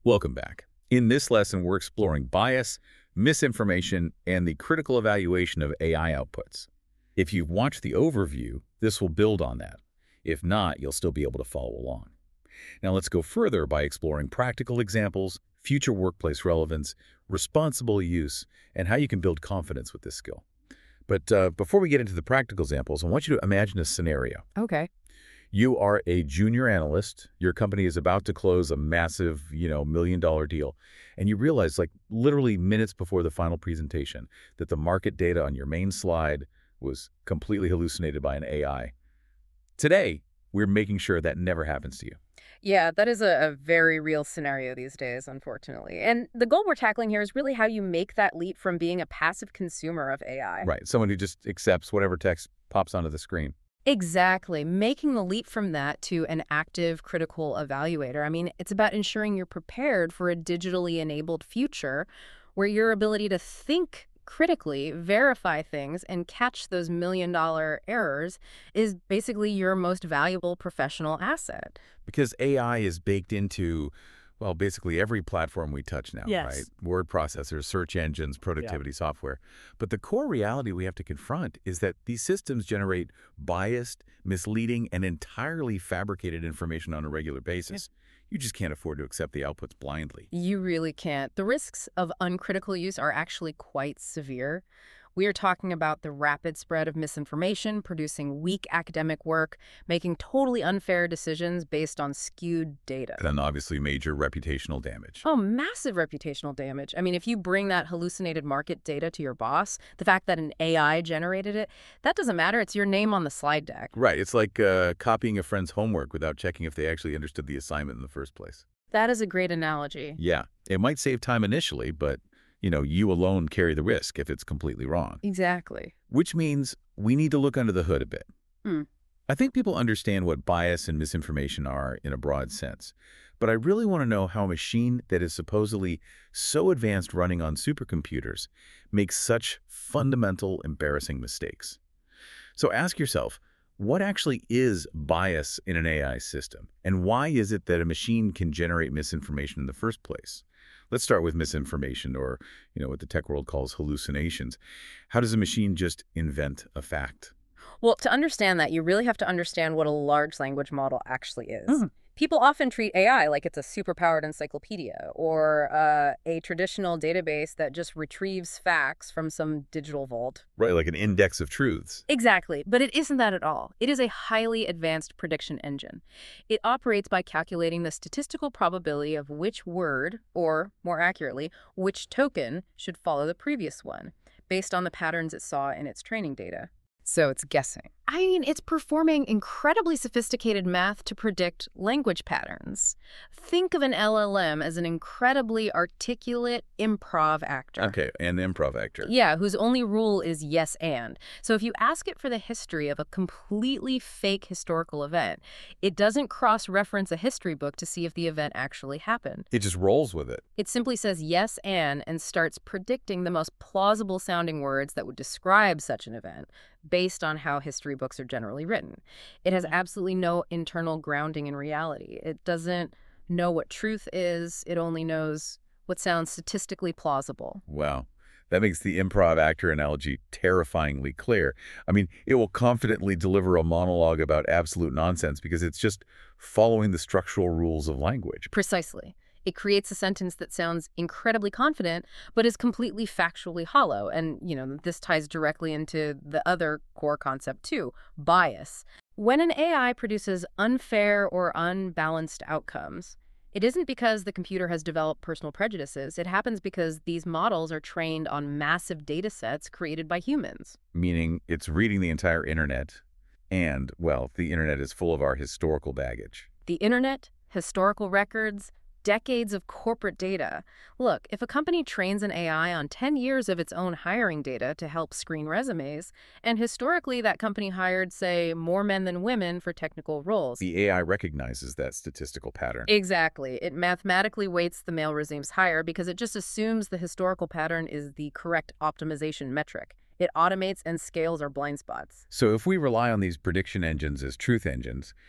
Welcome back. In this lesson, we're exploring bias, misinformation, and the critical evaluation of AI outputs. If you've watched the overview, this will build on that. If not, you'll still be able to follow along. Now let's go further by exploring practical examples, future workplace relevance, responsible use, and how you can build confidence with this skill. But before we get into the practical examples, I want you to imagine a scenario. Okay. You are a junior analyst. Your company is about to close a massive, million-dollar deal. And you realize, like literally minutes before the final presentation, that the market data on your main slide was completely hallucinated by an AI. Today, we're making sure that never happens to you. Yeah, that is a very real scenario these days, unfortunately. And the goal we're tackling here is really how you make that leap from being a passive consumer of AI. Right, someone who just accepts whatever text pops onto the screen. Exactly. Making the leap from that to an active critical evaluator. I mean, it's about ensuring you're prepared for a digitally enabled future where your ability to think critically, verify things, and catch those million-dollar errors is basically your most valuable professional asset. Because AI is baked into, well, basically every platform we touch now, Yes. right? Word processors, search engines, productivity software. But the core reality we have to confront is that these systems generate biased, misleading, and entirely fabricated information on a regular basis. You just can't afford to accept the outputs blindly. You really can't. The risks of uncritical use are actually quite severe. We are talking about the rapid spread of misinformation, producing weak academic work, making totally unfair decisions based on skewed data. And then obviously major reputational damage. Oh, massive reputational damage. I mean, if you bring that hallucinated market data to your boss, the fact that an AI generated it, that doesn't matter. It's your name on the slide deck. Right. It's like copying a friend's homework without checking if they actually understood the assignment in the first place. That is a great analogy. Yeah. It might save time initially, but, you alone carry the risk if it's completely wrong. Exactly. Which means we need to look under the hood a bit. I think people understand what bias and misinformation are in a broad sense. But I really want to know how a machine that is supposedly so advanced running on supercomputers makes such fundamental, embarrassing mistakes. So ask yourself, what actually is bias in an AI system? And why is it that a machine can generate misinformation in the first place? Let's start with misinformation, or what the tech world calls hallucinations. How does a machine just invent a fact? Well, to understand that, you really have to understand what a large language model actually is. People often treat AI like it's a superpowered encyclopedia or a traditional database that just retrieves facts from some digital vault. Right, like an index of truths. Exactly, but it isn't that at all. It is a highly advanced prediction engine. It operates by calculating the statistical probability of which word, or more accurately, which token should follow the previous one, based on the patterns it saw in its training data. So it's guessing. I mean, it's performing incredibly sophisticated math to predict language patterns. Think of an LLM as an incredibly articulate improv actor. Okay, an improv actor. Yeah, whose only rule is yes and. So if you ask it for the history of a completely fake historical event, it doesn't cross-reference a history book to see if the event actually happened. It just rolls with it. It simply says yes and starts predicting the most plausible sounding words that would describe such an event based on how history books are generally written. It has absolutely no internal grounding in reality. It doesn't know what truth is. It only knows what sounds statistically plausible. Wow. That makes the improv actor analogy terrifyingly clear. I mean, it will confidently deliver a monologue about absolute nonsense because it's just following the structural rules of language. Precisely. It creates a sentence that sounds incredibly confident, but is completely factually hollow. And, this ties directly into the other core concept too, bias. When an AI produces unfair or unbalanced outcomes, it isn't because the computer has developed personal prejudices. It happens because these models are trained on massive data sets created by humans. Meaning it's reading the entire internet and, well, the internet is full of our historical baggage. The internet, historical records, decades of corporate data. Look, if a company trains an AI on 10 years of its own hiring data to help screen resumes, and historically that company hired, say, more men than women for technical roles. The AI recognizes that statistical pattern. Exactly. It mathematically weights the male resumes higher because it just assumes the historical pattern is the correct optimization metric. It automates and scales our blind spots. So if we rely on these prediction engines as truth engines,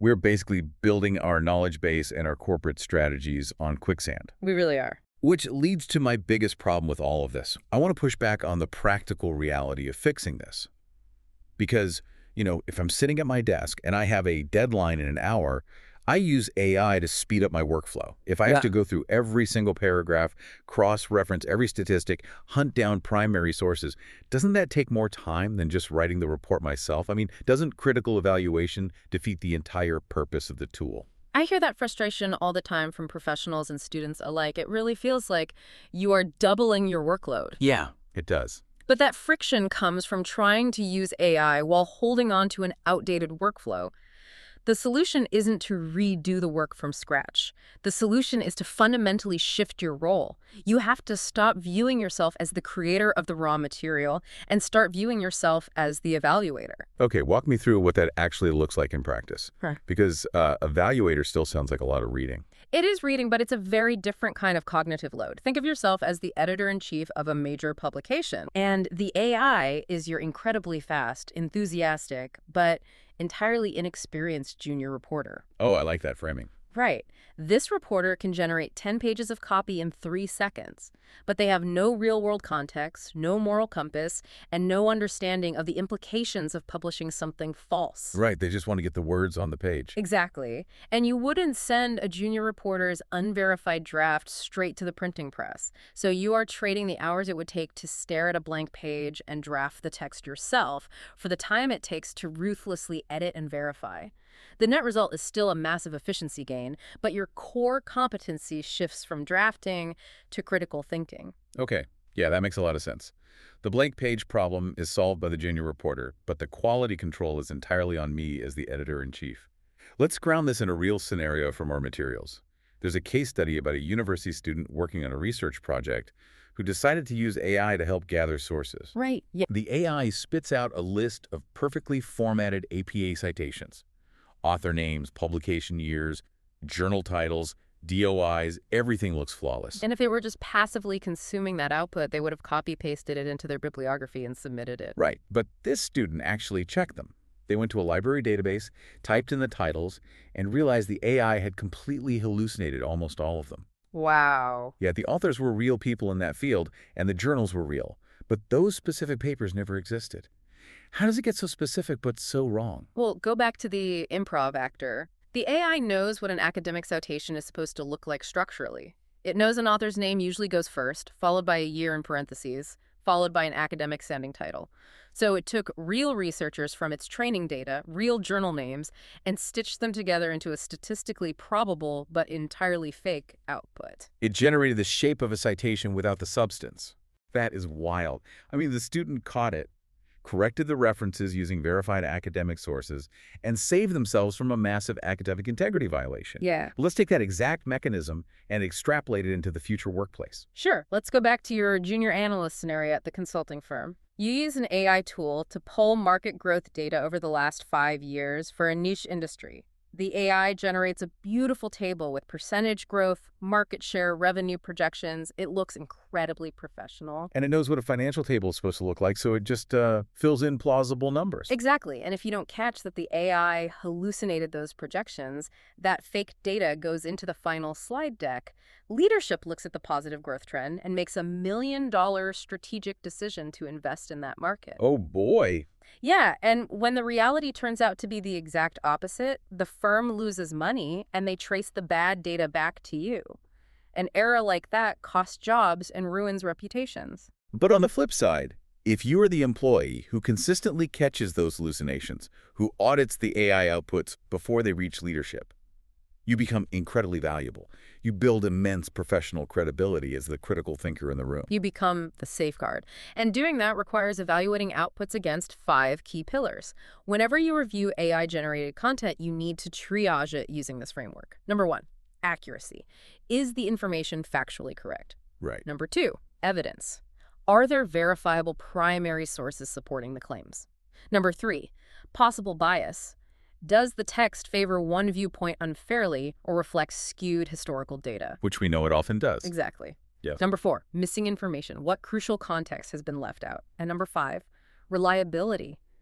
We're basically building our knowledge base and our corporate strategies on quicksand. We really are. Which leads to my biggest problem with all of this. I want to push back on the practical reality of fixing this. Because, if I'm sitting at my desk and I have a deadline in an hour, I use AI to speed up my workflow. If I have to go through every single paragraph, cross-reference every statistic, hunt down primary sources, doesn't that take more time than just writing the report myself? I mean, doesn't critical evaluation defeat the entire purpose of the tool? I hear that frustration all the time from professionals and students alike. It really feels like you are doubling your workload. Yeah, it does. But that friction comes from trying to use AI while holding on to an outdated workflow. The solution isn't to redo the work from scratch. The solution is to fundamentally shift your role. You have to stop viewing yourself as the creator of the raw material and start viewing yourself as the evaluator. Okay, walk me through what that actually looks like in practice. Sure. Because evaluator still sounds like a lot of reading. It is reading, but it's a very different kind of cognitive load. Think of yourself as the editor-in-chief of a major publication. And the AI is your incredibly fast, enthusiastic, but entirely inexperienced junior reporter. Oh, I like that framing. Right. This reporter can generate 10 pages of copy in 3 seconds, but they have no real-world context, no moral compass, and no understanding of the implications of publishing something false. Right, they just want to get the words on the page. Exactly. And you wouldn't send a junior reporter's unverified draft straight to the printing press. So you are trading the hours it would take to stare at a blank page and draft the text yourself for the time it takes to ruthlessly edit and verify. The net result is still a massive efficiency gain, but your core competency shifts from drafting to critical thinking. Okay, yeah, that makes a lot of sense. The blank page problem is solved by the junior reporter, but the quality control is entirely on me as the editor-in-chief. Let's ground this in a real scenario from our materials. There's a case study about a university student working on a research project who decided to use AI to help gather sources. Right, yeah. The AI spits out a list of perfectly formatted APA citations. Author names, publication years, journal titles, DOIs, everything looks flawless. And if they were just passively consuming that output, they would have copy-pasted it into their bibliography and submitted it. Right, but this student actually checked them. They went to a library database, typed in the titles, and realized the AI had completely hallucinated almost all of them. Wow. Yeah, the authors were real people in that field, and the journals were real, but those specific papers never existed. How does it get so specific but so wrong? Well, go back to the improv actor. The AI knows what an academic citation is supposed to look like structurally. It knows an author's name usually goes first, followed by a year in parentheses, followed by an academic sounding title. So it took real researchers from its training data, real journal names, and stitched them together into a statistically probable but entirely fake output. It generated the shape of a citation without the substance. That is wild. I mean, the student caught it, corrected the references using verified academic sources, and saved themselves from a massive academic integrity violation. Yeah. Let's take that exact mechanism and extrapolate it into the future workplace. Sure. Let's go back to your junior analyst scenario at the consulting firm. You use an AI tool to pull market growth data over the last 5 years for a niche industry. The AI generates a beautiful table with percentage growth, market share, revenue projections. It looks incredibly professional. And it knows what a financial table is supposed to look like, so it just fills in plausible numbers. Exactly. And if you don't catch that the AI hallucinated those projections, that fake data goes into the final slide deck. Leadership looks at the positive growth trend and makes $1 million strategic decision to invest in that market. Oh, boy. Yeah, and when the reality turns out to be the exact opposite, the firm loses money and they trace the bad data back to you. An error like that costs jobs and ruins reputations. But on the flip side, if you are the employee who consistently catches those hallucinations, who audits the AI outputs before they reach leadership, you become incredibly valuable. You build immense professional credibility as the critical thinker in the room. You become the safeguard. And doing that requires evaluating outputs against 5 key pillars. Whenever you review AI-generated content, you need to triage it using this framework. Number 1, accuracy. Is the information factually correct? Right. Number 2, evidence. Are there verifiable primary sources supporting the claims? Number 3, possible bias. Does the text favor one viewpoint unfairly or reflect skewed historical data? Which we know it often does. Exactly. Yes. Number 4, missing information. What crucial context has been left out? And number 5, reliability.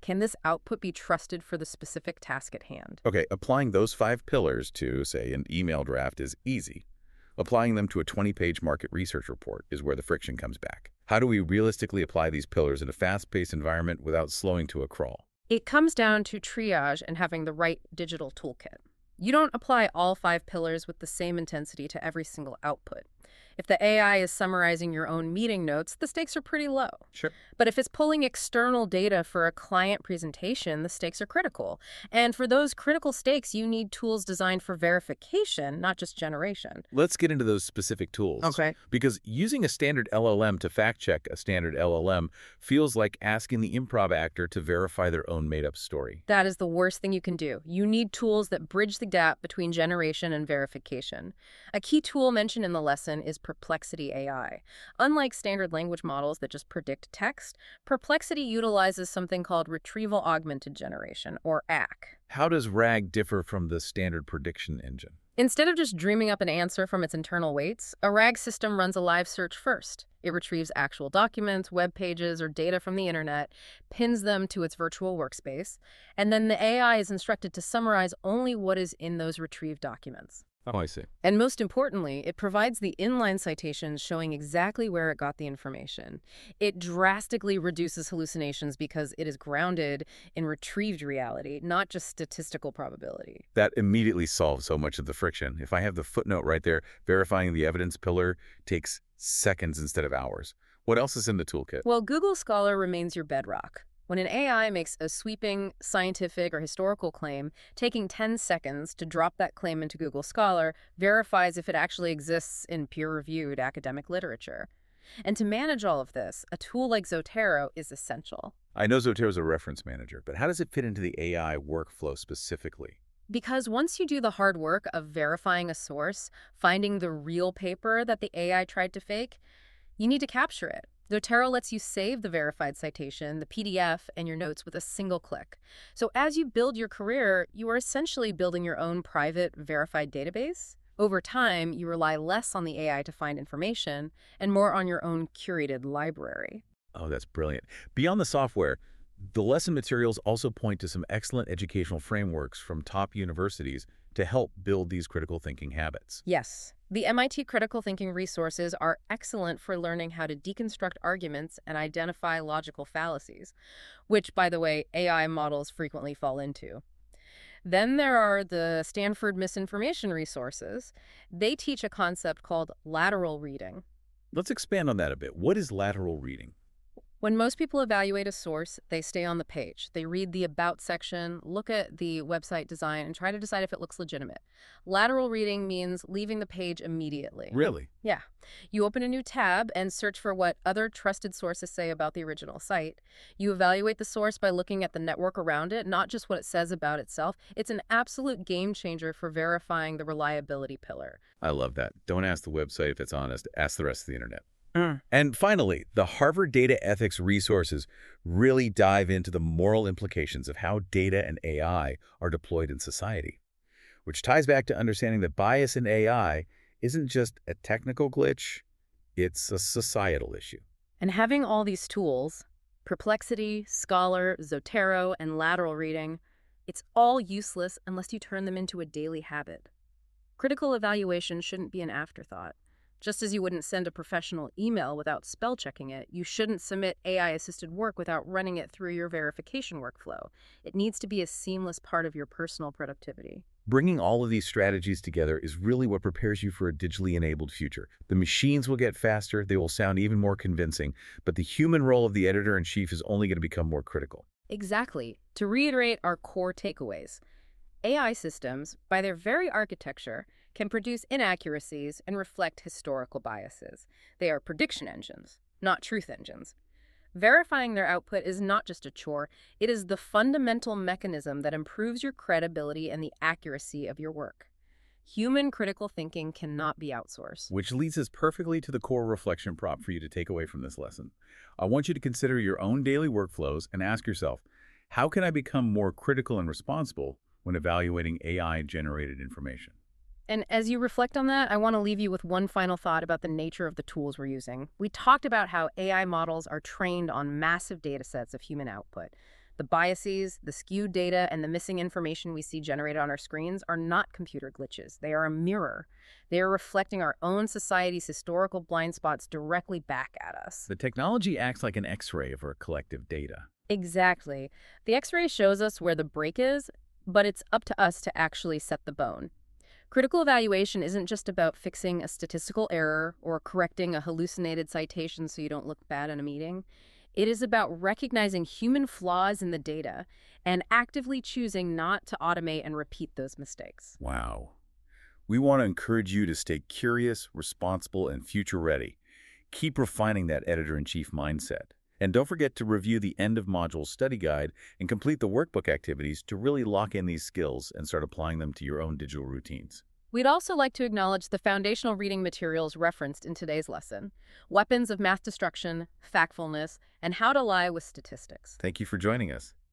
Can this output be trusted for the specific task at hand? Okay, applying those 5 pillars to, say, an email draft is easy. Applying them to a 20-page market research report is where the friction comes back. How do we realistically apply these pillars in a fast-paced environment without slowing to a crawl? It comes down to triage and having the right digital toolkit. You don't apply all 5 pillars with the same intensity to every single output. If the AI is summarizing your own meeting notes, the stakes are pretty low. Sure. But if it's pulling external data for a client presentation, the stakes are critical. And for those critical stakes, you need tools designed for verification, not just generation. Let's get into those specific tools. Okay. Because using a standard LLM to fact-check a standard LLM feels like asking the improv actor to verify their own made-up story. That is the worst thing you can do. You need tools that bridge the gap between generation and verification. A key tool mentioned in the lesson is Perplexity AI. Unlike standard language models that just predict text, Perplexity utilizes something called Retrieval Augmented Generation, or AAC. How does RAG differ from the standard prediction engine? Instead of just dreaming up an answer from its internal weights, a RAG system runs a live search first. It retrieves actual documents, web pages, or data from the internet, pins them to its virtual workspace, and then the AI is instructed to summarize only what is in those retrieved documents. Oh, I see. And most importantly, it provides the inline citations showing exactly where it got the information. It drastically reduces hallucinations because it is grounded in retrieved reality, not just statistical probability. That immediately solves so much of the friction. If I have the footnote right there, verifying the evidence pillar takes seconds instead of hours. What else is in the toolkit? Well, Google Scholar remains your bedrock. When an AI makes a sweeping scientific or historical claim, taking 10 seconds to drop that claim into Google Scholar verifies if it actually exists in peer-reviewed academic literature. And to manage all of this, a tool like Zotero is essential. I know Zotero is a reference manager, but how does it fit into the AI workflow specifically? Because once you do the hard work of verifying a source, finding the real paper that the AI tried to fake, you need to capture it. Zotero lets you save the verified citation, the PDF, and your notes with a single click. So as you build your career, you are essentially building your own private, verified database. Over time, you rely less on the AI to find information and more on your own curated library. Oh, that's brilliant. Beyond the software, the lesson materials also point to some excellent educational frameworks from top universities to help build these critical thinking habits. Yes. The MIT critical thinking resources are excellent for learning how to deconstruct arguments and identify logical fallacies, which, by the way, AI models frequently fall into. Then there are the Stanford misinformation resources. They teach a concept called lateral reading. Let's expand on that a bit. What is lateral reading? When most people evaluate a source, they stay on the page. They read the About section, look at the website design, and try to decide if it looks legitimate. Lateral reading means leaving the page immediately. Really? Yeah. You open a new tab and search for what other trusted sources say about the original site. You evaluate the source by looking at the network around it, not just what it says about itself. It's an absolute game changer for verifying the reliability pillar. I love that. Don't ask the website if it's honest. Ask the rest of the internet. And finally, the Harvard Data Ethics resources really dive into the moral implications of how data and AI are deployed in society, which ties back to understanding that bias in AI isn't just a technical glitch, it's a societal issue. And having all these tools, Perplexity, Scholar, Zotero, and lateral reading, it's all useless unless you turn them into a daily habit. Critical evaluation shouldn't be an afterthought. Just as you wouldn't send a professional email without spell checking it, you shouldn't submit AI-assisted work without running it through your verification workflow. It needs to be a seamless part of your personal productivity. Bringing all of these strategies together is really what prepares you for a digitally enabled future. The machines will get faster, they will sound even more convincing, but the human role of the editor-in-chief is only going to become more critical. Exactly. To reiterate our core takeaways, AI systems, by their very architecture, can produce inaccuracies and reflect historical biases. They are prediction engines, not truth engines. Verifying their output is not just a chore, it is the fundamental mechanism that improves your credibility and the accuracy of your work. Human critical thinking cannot be outsourced. Which leads us perfectly to the core reflection prompt for you to take away from this lesson. I want you to consider your own daily workflows and ask yourself, how can I become more critical and responsible when evaluating AI-generated information? And as you reflect on that, I want to leave you with one final thought about the nature of the tools we're using. We talked about how AI models are trained on massive data sets of human output. The biases, the skewed data, and the missing information we see generated on our screens are not computer glitches. They are a mirror. They are reflecting our own society's historical blind spots directly back at us. The technology acts like an X-ray of our collective data. Exactly. The X-ray shows us where the break is, but it's up to us to actually set the bone. Critical evaluation isn't just about fixing a statistical error or correcting a hallucinated citation so you don't look bad in a meeting. It is about recognizing human flaws in the data and actively choosing not to automate and repeat those mistakes. Wow. We want to encourage you to stay curious, responsible, and future-ready. Keep refining that editor-in-chief mindset. And don't forget to review the end-of-module study guide and complete the workbook activities to really lock in these skills and start applying them to your own digital routines. We'd also like to acknowledge the foundational reading materials referenced in today's lesson: Weapons of Math Destruction, Factfulness, and How to Lie with Statistics. Thank you for joining us.